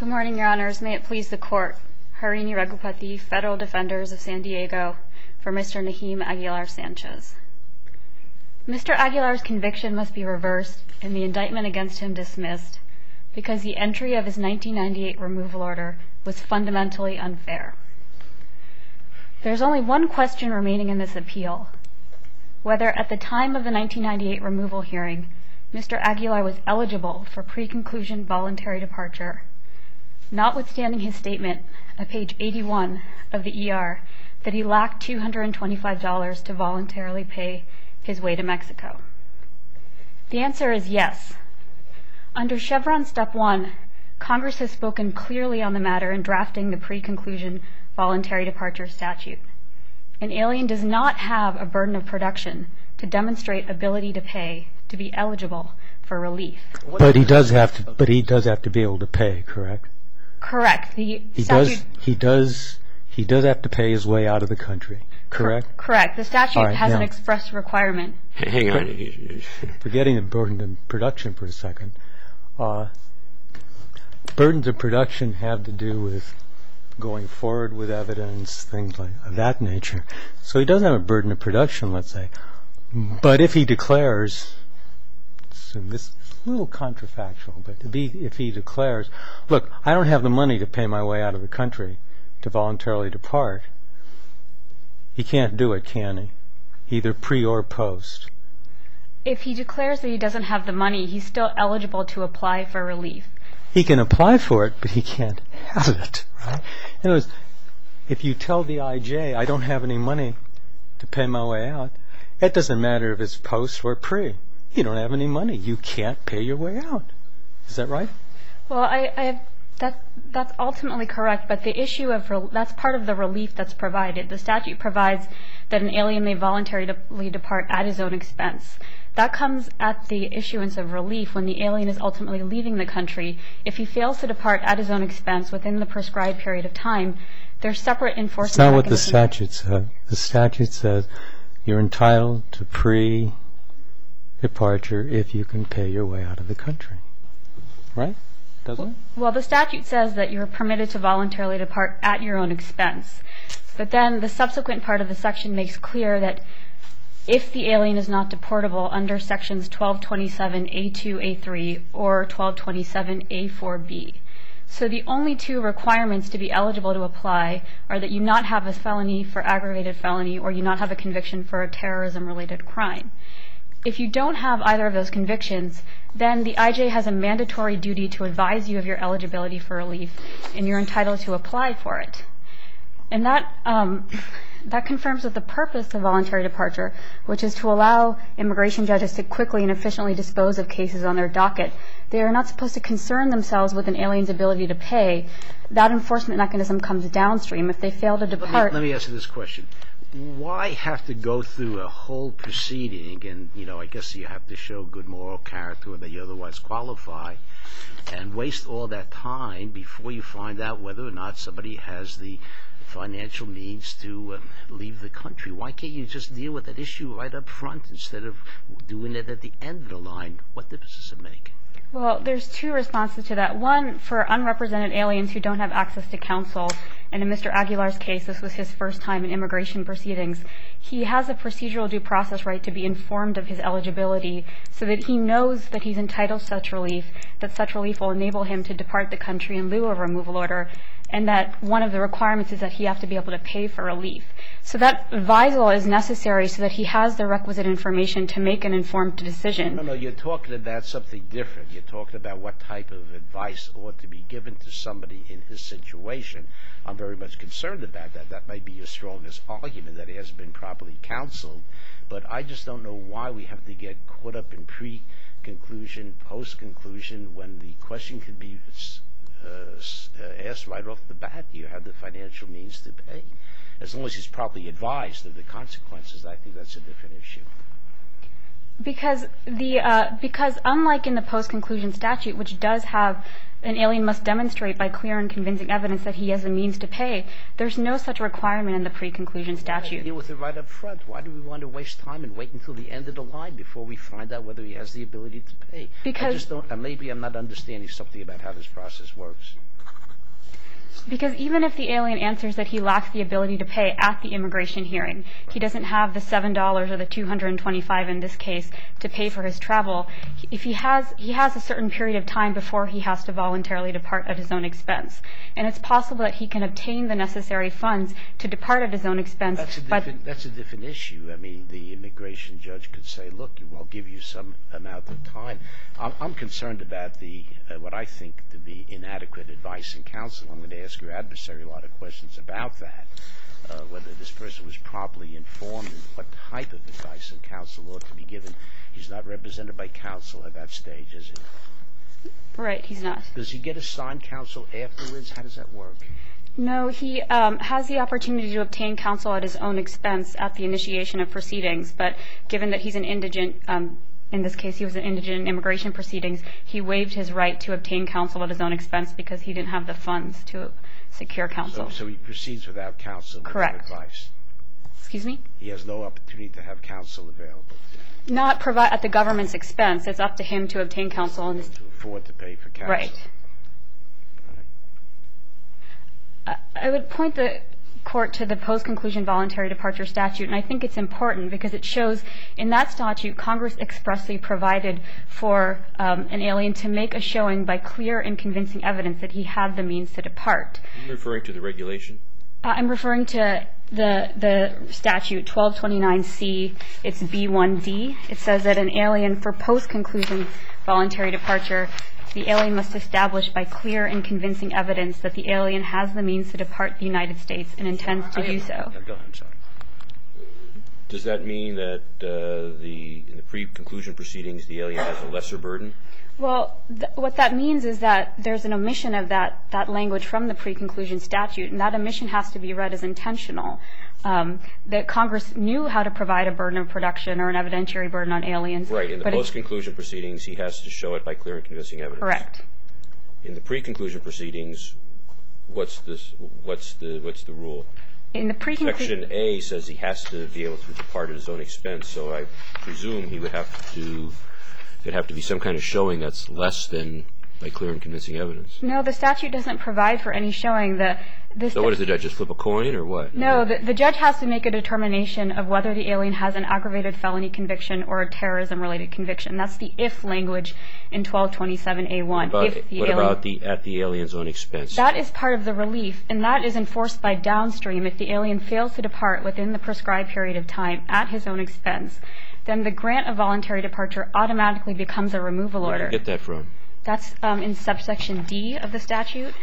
Good morning, Your Honors. May it please the Court. Harini Raghupati, Federal Defenders of San Diego, for Mr. Nahim Aguilar-Sanchez. Mr. Aguilar's conviction must be reversed and the indictment against him dismissed because the entry of his 1998 removal order was fundamentally unfair. There's only one question remaining in this appeal: whether at the time of the 1998 removal hearing, Mr. Aguilar was eligible for pre-conclusion voluntary departure, notwithstanding his statement at page 81 of the ER that he lacked $225 to voluntarily pay his way to Mexico. The answer is yes. Under Chevron Step 1, Congress has spoken clearly on the matter in drafting the pre-conclusion voluntary departure statute. An alien does not have a burden of production to demonstrate ability to pay to be eligible for relief. But he does have to be able to pay, correct? Correct. He does have to pay his way out of the country, correct? Correct. The statute has an express requirement. Hang on. Forgetting the burden of production for a second. Burdens of production have to do with going forward with evidence, things like of that nature. So he doesn't have a burden of production, let's say. But if he declares, so this is a little contrafactual, but if he declares, look, I don't have the money to pay my way out of the country to voluntarily depart, he can't do it, can he? Either pre or post. If he declares that he doesn't have the money, he's still eligible to apply for relief. He can apply for it, but he can't have it, right? In other words, if you tell the IJ, I don't have any money to pay my way out, it doesn't matter if it's post or pre. You don't have any money. You can't pay your way out. Is that right? Well, that's ultimately correct, but the issue of that's part of the relief that's provided. The statute provides that an alien may voluntarily depart at his own expense. That comes at the issuance of relief when the alien is ultimately leaving the country. If he fails to depart at his own expense within the prescribed period of time, there's separate enforcement mechanisms. That's not what the statute says. The statute says you're entitled to pre-departure if you can pay your way out of the country. Right? Doesn't it? Well, the statute says that you're permitted to voluntarily depart at your own expense. But then the subsequent part of the section makes clear that if the alien is not deportable under sections 1227A2A3 or 1227A4B. So the only two requirements to be eligible to apply are that you not have a felony for aggravated felony or you not have a conviction for a terrorism-related crime. If you don't have either of those convictions, then the IJ has a mandatory duty to advise you of your eligibility for relief, and you're entitled to apply for it. And that confirms that the purpose of voluntary departure, which is to allow immigration judges to quickly and efficiently dispose of cases on their docket. They are not supposed to concern themselves with an alien's ability to pay. That enforcement mechanism comes downstream. If they fail to depart... Let me ask you this question. Why have to go through a whole proceeding, and, I guess you have to show good moral character or that you otherwise qualify, and waste all that time before you find out whether or not somebody has the financial means to leave the country? Why can't you just deal with that issue right up front instead of doing it at the end of the line? What difference does it make? Well, there's two responses to that. One, for unrepresented aliens who don't have access to counsel, and in Mr. Aguilar's case, this was his first time in immigration proceedings, he has a procedural due process right to be informed of his eligibility so that he knows that he's entitled to such relief, that such relief will enable him to depart the country in lieu of a removal order, and that one of the requirements is that he have to be able to pay for relief. So that advisal is necessary so that he has the requisite information to make an informed decision. No, you're talking about something different. You're talking about what type of advice ought to be given to somebody in his situation. I'm very much concerned about that. That might be your strongest argument, that he hasn't been properly counseled. But I just don't know why we have to get caught up in pre-conclusion, post-conclusion, when the question could be asked right off the bat. Do you have the financial means to pay? As long as he's properly advised of the consequences, I think that's a different issue. Because unlike in the post-conclusion statute, which does have an alien must demonstrate by clear and convincing evidence that he has the means to pay, there's no such requirement in the pre-conclusion statute. Deal with it right up front. Why do we want to waste time and wait until the end of the line before we find out whether he has the ability to pay? Because I just don't. Maybe I'm not understanding something about how this process works. Because even if the alien answers that he lacks the ability to pay at the immigration hearing, he doesn't have the $7 or the $225 in this case to pay for his travel. If he has a certain period of time before he has to voluntarily depart at his own expense, and it's possible that he can obtain the necessary funds to depart at his own expense. That's a different issue. I mean, the immigration judge could say, "Look, I'll give you some amount of time." I'm concerned about what I think to be inadequate advice and counsel. I'm going to ask your adversary a lot of questions about that, whether this person was properly informed and what type of advice and counsel ought to be given. He's not represented by counsel at that stage, is he? Right, he's not. Does he get assigned counsel afterwards? How does that work? No, he has the opportunity to obtain counsel at his own expense at the initiation of proceedings, but given that he's an indigent, in this case he was an indigent in immigration proceedings, he waived his right to obtain counsel at his own expense because he didn't have the funds to secure counsel. So he proceeds without counsel, Correct. Without advice? Excuse me? He has no opportunity to have counsel available to him. Not at the government's expense. It's up to him to obtain counsel. To afford to pay for counsel. Right. I would point the court to the post-conclusion voluntary departure statute, and I think it's important because it shows in that statute Congress expressly provided for an alien to make a showing by clear and convincing evidence that he had the means to depart. Are you referring to the regulation? I'm referring to the statute 1229C. It's B1D. It says that an alien for post-conclusion voluntary departure, the alien must establish by clear and convincing evidence that the alien has the means to depart the United States and intends to do so. Go ahead, I'm sorry. Does that mean that in the pre-conclusion proceedings the alien has a lesser burden? Well, what that means is that there's an omission of that language from the pre-conclusion statute, and that omission has to be read as intentional. That Congress knew how to provide a burden of production or an evidentiary burden on aliens. Right. In the post-conclusion proceedings, he has to show it by clear and convincing evidence. Correct. In the pre-conclusion proceedings, what's the rule? In the Section A says he has to be able to depart at his own expense, so I presume he would have to. There'd have to be some kind of showing that's less than by clear and convincing evidence. No, the statute doesn't provide for any showing. So what does the judge, just flip a coin or what? No, the judge has to make a determination of whether the alien has an aggravated felony conviction or a terrorism-related conviction. That's the if language in 1227A1. What about at the alien's own expense? That is part of the relief, and that is enforced by downstream. If the alien fails to depart within the prescribed period of time at his own expense, then the grant of voluntary departure automatically becomes a removal order. Where do you get that from? That's in subsection D of the statute.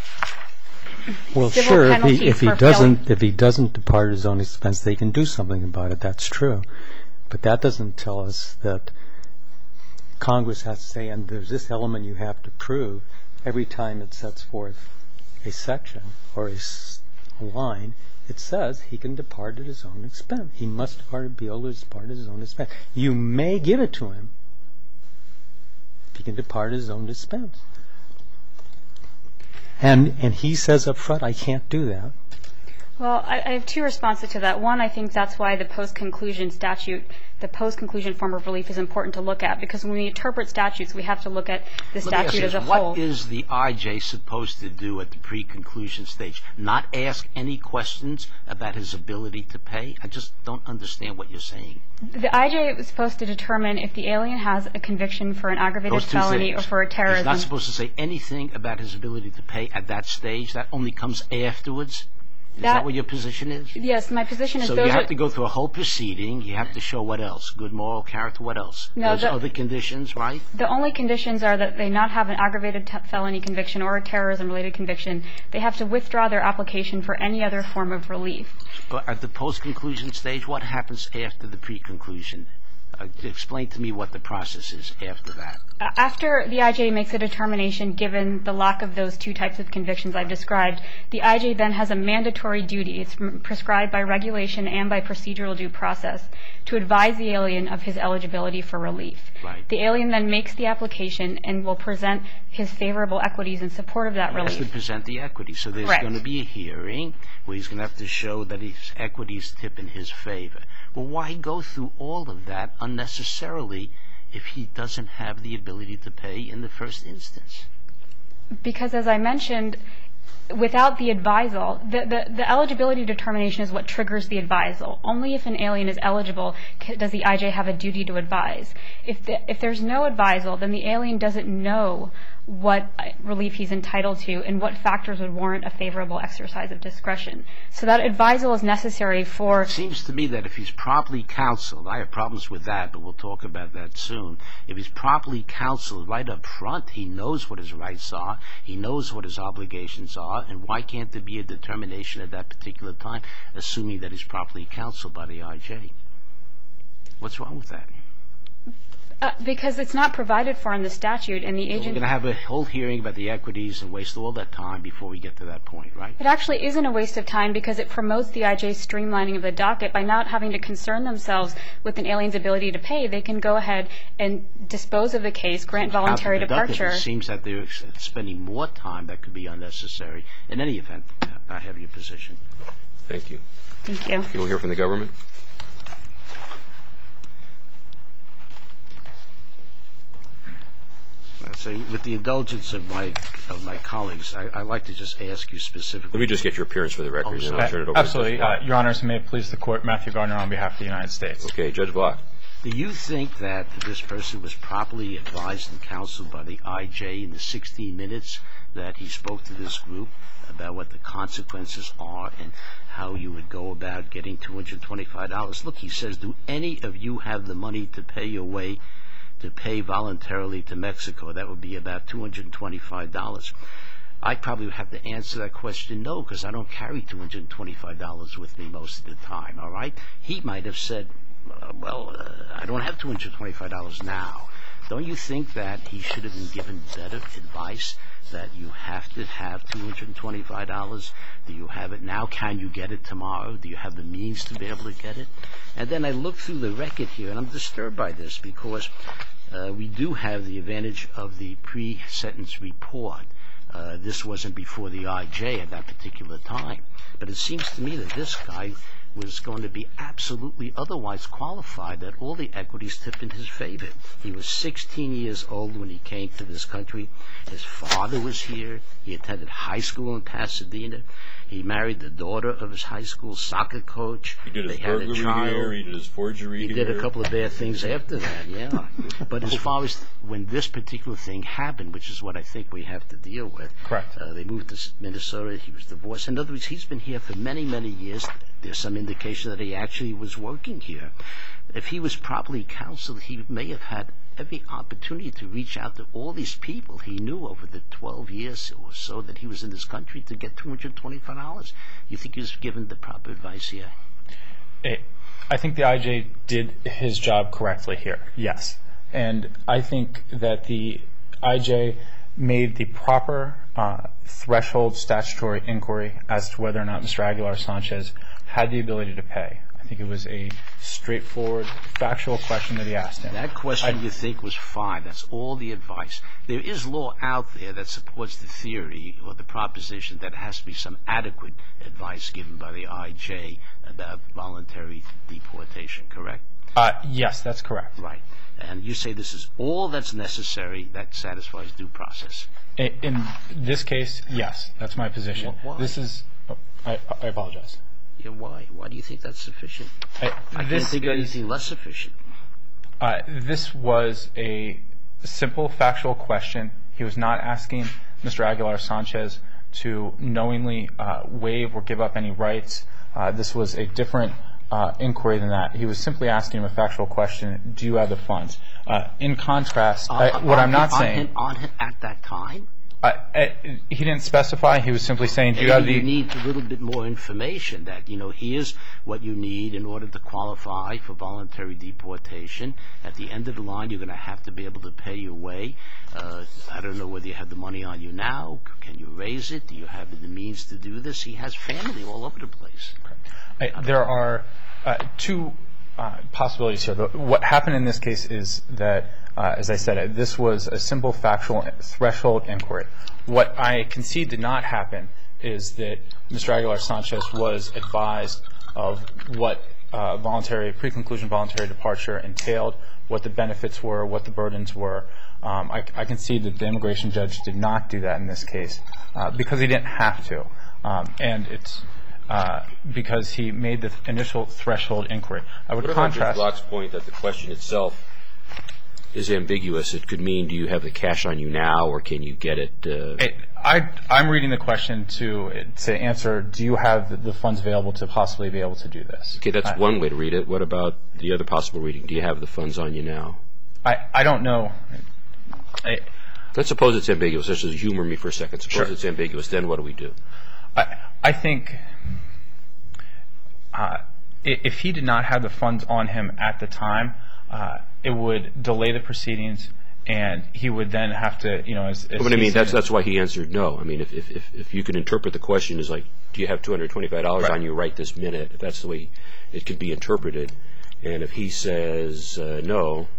Well, Civil sure, penalty if he for doesn't depart at his own expense, they can do something about it. That's true. But that doesn't tell us that Congress has to say, and there's this element you have to prove every time it sets forth a section or a line. It says he can depart at his own expense. He must be able to depart at his own expense. You may give it to him if he can depart at his own expense. And he says up front, I can't do that. Well, I have two responses to that. One, I think that's why the post-conclusion statute, the post-conclusion form of relief is important to look at, because when we interpret statutes, we have to look at the statute as a whole. What is the IJ supposed to do at the pre-conclusion stage? Not ask any questions about his ability to pay? I just don't understand what you're saying. The IJ is supposed to determine if the alien has a conviction for an aggravated felony or for a terrorism. He's not supposed to say anything about his ability to pay at that stage? That only comes afterwards? Is that what your position is? Yes, my position is so you have to go through a whole proceeding. You have to show what else? Good moral character, what else? No, those other conditions, right? The only conditions are that they not have an aggravated felony conviction or a terrorism-related conviction. They have to withdraw their application for any other form of relief. But at the post-conclusion stage, what happens after the pre-conclusion Explain to me what the process is after that. After the IJ makes a determination, given the lack of those two types of convictions I've described, the IJ then has a mandatory duty, it's prescribed by regulation and by procedural due process, to advise the alien of his eligibility for relief. Right. The alien then makes the application and will present his favorable equities in support of that relief. He has to present the equity. So there's Correct. going to be a hearing where he's going to have to show that his equities tip in his favor. Well, why go through all of that unnecessarily if he doesn't have the ability to pay in the first instance? Because, as I mentioned, without the advisal, the eligibility determination is what triggers the advisal. Only if an alien is eligible does the IJ have a duty to advise. If there's no advisal, then the alien doesn't know what relief he's entitled to and what factors would warrant a favorable exercise of discretion. So that advisal is necessary for... It seems to me that if he's properly counseled, I have problems with that, but we'll talk about that soon. If he's properly counseled right up front, he knows what his rights are, he knows what his obligations are, and why can't there be a determination at that particular time, assuming that he's properly counseled by the IJ? What's wrong with that? Because it's not provided for in the statute, and the So we're agent... going to have a whole hearing about the equities and waste all that time before we get to that point, right? It actually isn't a waste of time because it promotes the IJ's streamlining of the docket. By not having to concern themselves with an alien's ability to pay, they can go ahead and dispose of the case, grant voluntary departure. It seems that they're spending more time that could be unnecessary. In any event, I have your position. Thank you. Thank you. You'll hear from the government. So with the indulgence of my colleagues, I'd like to just ask you specifically. Let me just get your appearance for the record, and then I'll turn it over. Absolutely. Your Honors, may it please the Court, Matthew Gardner on behalf of the United States. Okay, Judge Block. Do you think that this person was properly advised and counseled by the IJ in the 16 minutes that he spoke to this group about what the consequences are and how you would go about getting $225? Look, he says, do any of you have the money to pay your way to pay voluntarily to Mexico? That would be about $225. I probably would have to answer that question no, because I don't carry $225 with me most of the time, all right? He might have said, I don't have $225 now. Don't you think that he should have been given better advice, that you have to have $225? Do you have it now? Can you get it tomorrow? Do you have the means to be able to get it? And then I look through the record here, and I'm disturbed by this because we do have the advantage of the pre-sentence report. This wasn't before the IJ at that particular time. But it seems to me that this guy was going to be absolutely otherwise qualified, that all the equities tipped in his favor. He was 16 years old when he came to this country. His father was here. He attended high school in Pasadena. He married the daughter of his high school soccer coach. He did his burglary here. He did his forgery here. He did a couple of bad things after that, yeah. But as far as when this particular thing happened, which is what I think we have to deal with. Correct. They moved to Minnesota. He was divorced. In other words, he's been here for many, many years. There's some indication that he actually was working here. If he was properly counseled, he may have had every opportunity to reach out to all these people he knew over the 12 years or so that he was in this country to get $225. You think he was given the proper advice here? I think the IJ did his job correctly here, yes. And I think that the IJ made the proper threshold statutory inquiry as to whether or not Mr. Aguilar-Sanchez had the ability to pay. I think it was a straightforward, factual question that he asked him. That question you think was fine. That's all the advice. There is law out there that supports the theory or the proposition that has to be some adequate advice given by the IJ about voluntary deportation, correct? Yes, that's correct. Right. And you say this is all that's necessary that satisfies due process. In this case, yes, that's my position. Why? This is... I apologize. Yeah, why? Why do you think that's sufficient? I can't think of anything less sufficient. This was a simple, factual question. He was not asking Mr. Aguilar-Sanchez to knowingly waive or give up any rights. This was a different inquiry than that. He was simply asking him a factual question, do you have the funds? In contrast, what I'm not saying... On him at that time? He didn't specify. He was simply saying, do you have the... You need a little bit more information that, here's what you need in order to qualify for voluntary deportation. At the end of the line, you're going to have to be able to pay your way. I don't know whether you have the money on you now. Can you raise it? Do you have the means to do this? He has family all over the place. There are two possibilities here. What happened in this case is that, as I said, this was a simple factual threshold inquiry. What I concede did not happen is that Mr. Aguilar-Sanchez was advised of what pre-conclusion voluntary departure entailed, what the benefits were, what the burdens were. I concede that the immigration judge did not do that in this case because he didn't have to. And it's because he made the initial threshold inquiry. I would contrast... What about Judge Block's point that the question itself is ambiguous? It could mean, do you have the cash on you now, or can you get it? I'm reading the question to answer, do you have the funds available to possibly be able to do this? Okay, that's one way to read it. What about the other possible reading? Do you have the funds on you now? I don't know. Let's suppose it's ambiguous. Let's just humor me for a second. Suppose it's ambiguous. Then what do we do? I think if he did not have the funds on him at the time, it would delay the proceedings, and he would then have to, But I mean, that's why he answered no. I mean, if you can interpret the question as like, do you have $225 on you right this minute? If that's the way it could be interpreted, and if he says no,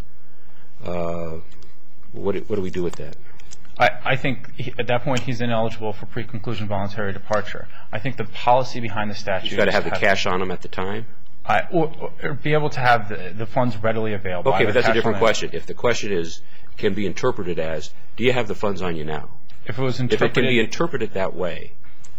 what do we do with that? I think at that point he's ineligible for pre-conclusion voluntary departure. I think the policy behind the statute... He's got to have the cash on him at the time? Or be able to have the funds readily available. Okay, but that's a different question. If the question can be interpreted as, do you have the funds on you now? If it can be interpreted that way...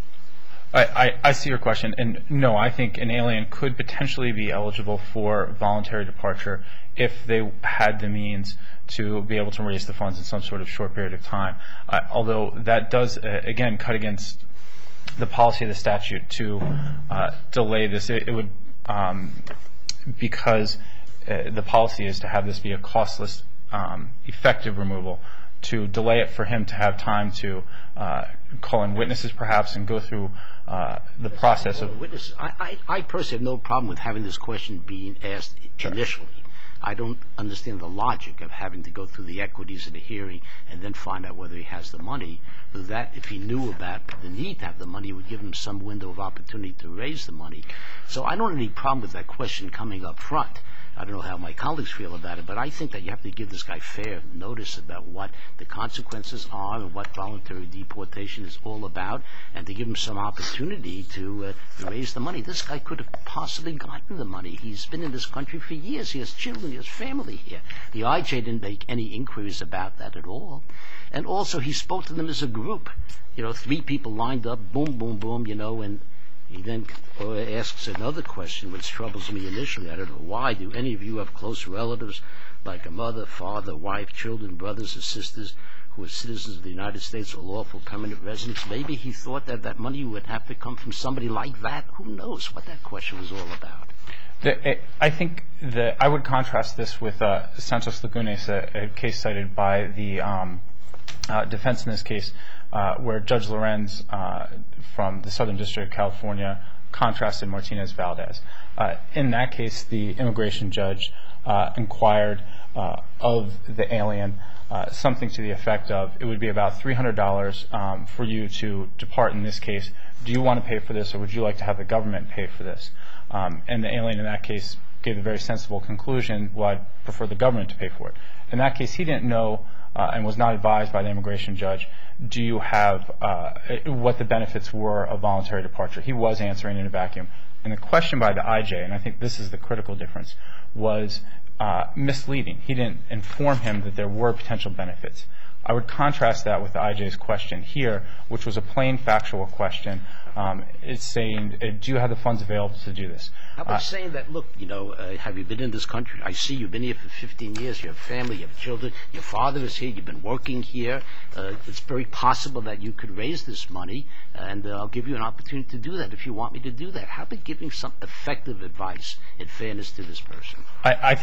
I see your question, and no, I think an alien could potentially be eligible for voluntary departure if they had the means to be able to raise the funds in some sort of short period of time. Although that does, again, cut against the policy of the statute to delay this. It would, because the policy is to have this be a costless, effective removal, to delay it for him to have time to call in witnesses perhaps and go through the process of... Witnesses. I personally have no problem with having this question being asked initially. I don't understand the logic of having to go through the equities of the hearing and then find out whether he has the money. That, if he knew about the need to have the money, would give him some window of opportunity to raise the money. So I don't have any problem with that question coming up front. I don't know how my colleagues feel about it, but I think that you have to give this guy fair notice about what the consequences are and what voluntary deportation is all about, and to give him some opportunity to raise the money. This guy could have possibly gotten the money. He's been in this country for years. He has children. He has family here. The IJ didn't make any inquiries about that at all. And also, he spoke to them as a group. 3 people lined up, boom, boom, boom, and he then asks another question, which troubles me initially. I don't know why. Do any of you have close relatives, like a mother, father, wife, children, brothers or sisters, who are citizens of the United States or lawful permanent residents? Maybe he thought that money would have to come from somebody like that. Who knows what that question was all about? I think that I would contrast this with Santos Lagunes, a case cited by the defense in this case, where Judge Lorenz from the Southern District of California contrasted Martinez-Valdez. In that case, the immigration judge inquired of the alien something to the effect of, it would be about $300 for you to depart in this case. Do you want to pay for this, or would you like to have the government pay for this? And the alien in that case gave a very sensible conclusion, well, I'd prefer the government to pay for it. In that case, he didn't know and was not advised by the immigration judge, do you have what the benefits were of voluntary departure. He was answering in a vacuum. And the question by the IJ, and I think this is the critical difference, was misleading. He didn't inform him that there were potential benefits. I would contrast that with the IJ's question here, which was a plain factual question. It's saying, do you have the funds available to do this? How about saying that, look, have you been in this country? I see you've been here for 15 years. You have family, you have children. Your father is here. You've been working here. It's very possible that you could raise this money, and I'll give you an opportunity to do that if you want me to do that. How about giving some effective advice in fairness to this person? I think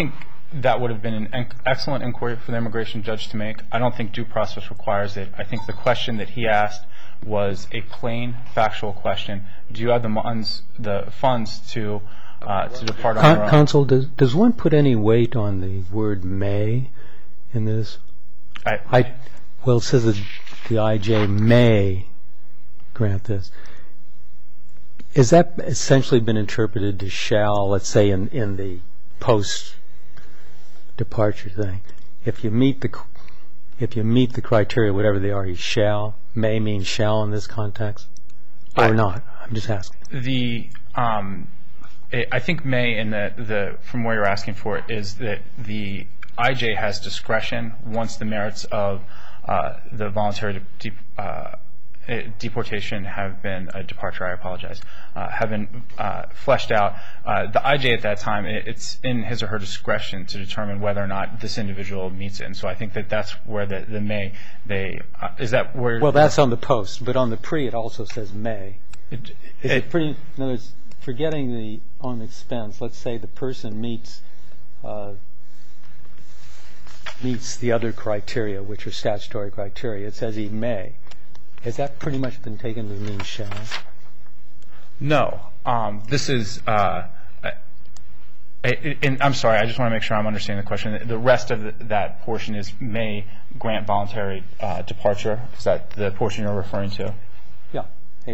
that would have been an excellent inquiry for the immigration judge to make. I don't think due process requires it. I think the question that he asked was a plain, factual question. Do you have the funds to depart on your own? Counsel, does one put any weight on the word may in this? Well, it says that the IJ may grant this. Has that essentially been interpreted to shall, let's say, in the post-departure thing? If you meet the criteria, whatever they are, you shall. May means shall in this context, or not? I'm just asking. I think may from where you're asking for it is that the IJ has discretion once the merits of the voluntary deportation have been departure. I apologize. Have been fleshed out. The IJ at that time, it's in his or her discretion to determine whether or not this individual meets it. And so I think that's where the may is that where. Well, that's on the post, but on the pre it also says may. In other words, forgetting the on expense, let's say the person meets the other criteria, which are statutory criteria. It says he may. Has that pretty much been taken to mean shall? No. This is. I'm sorry. I just want to make sure I'm understanding the question. The rest of that portion is may grant voluntary departure. Is that the portion you're referring to? Yeah.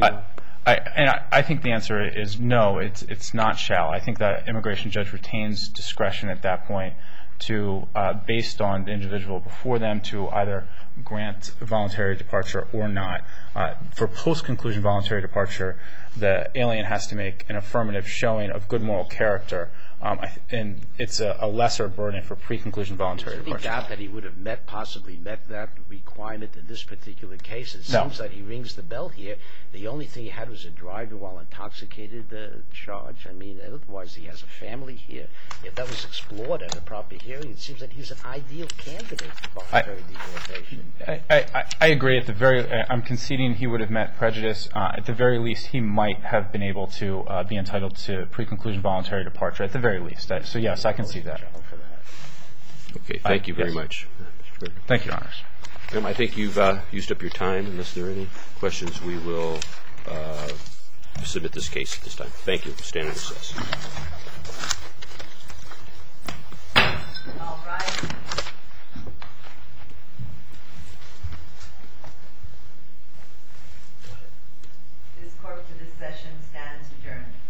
I think the answer is no. It's not shall. I think that immigration judge retains discretion at that point to, based on the individual before them, to either grant voluntary departure or not. For post-conclusion voluntary departure, the alien has to make an affirmative showing of good moral character, and it's a lesser burden for pre-conclusion voluntary departure. Is there any doubt that he would have possibly met that requirement in this particular case? It seems that he rings the bell here. The only thing he had was a driver while intoxicated charge. I mean, otherwise he has a family here. If that was explored at a proper hearing, it seems that he's an ideal candidate for voluntary deportation. I agree. I'm conceding he would have met prejudice. At the very least, he might have been able to be entitled to pre-conclusion voluntary departure. At the very least. So yes, I can see that. Okay. Thank you very much, Mr. Berger. Thank you, Your Honors. I think you've used up your time. Unless there are any questions, we will submit this case at this time. Thank you. Stand in recess. All right. This court for this session stands adjourned.